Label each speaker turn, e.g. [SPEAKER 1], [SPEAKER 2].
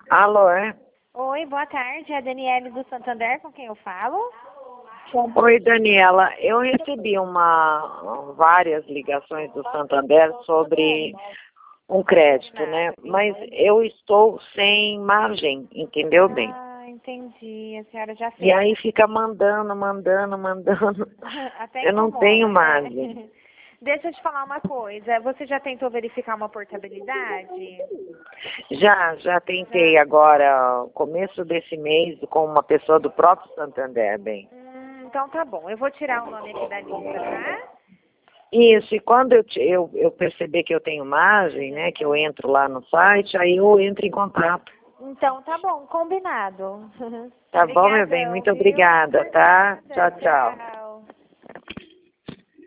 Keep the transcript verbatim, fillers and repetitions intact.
[SPEAKER 1] Alô, é?
[SPEAKER 2] Oi, boa tarde. É a Daniele do Santander, com quem eu falo?
[SPEAKER 1] Oi, Daniela. Eu recebi uma, várias ligações do Santander sobre um crédito, né? Mas eu estou sem margem, entendeu bem?
[SPEAKER 2] Ah, entendi. A senhora já
[SPEAKER 1] E
[SPEAKER 2] fez.
[SPEAKER 1] aí fica mandando, mandando, mandando.
[SPEAKER 2] Até
[SPEAKER 1] Eu não
[SPEAKER 2] incomoda,
[SPEAKER 1] tenho
[SPEAKER 2] né?
[SPEAKER 1] margem.
[SPEAKER 2] Deixa eu te falar uma coisa. Você já tentou verificar uma portabilidade?
[SPEAKER 1] Já, já tentei
[SPEAKER 2] Já.
[SPEAKER 1] agora, começo desse mês, com uma pessoa do próprio Santander, bem.
[SPEAKER 2] Hum, então tá bom. Eu vou tirar o nome aqui da lista, tá?
[SPEAKER 1] Isso, e quando eu, te- eu, eu perceber que eu tenho margem, né, que eu entro lá no site, aí eu entro em contato.
[SPEAKER 2] Então tá bom, combinado.
[SPEAKER 1] Tá bom, meu bem?
[SPEAKER 2] Obrigadão,
[SPEAKER 1] Muito
[SPEAKER 2] viu?
[SPEAKER 1] obrigada,
[SPEAKER 2] Por
[SPEAKER 1] tá?
[SPEAKER 2] nada.
[SPEAKER 1] Tchau, tchau.
[SPEAKER 2] Tchau.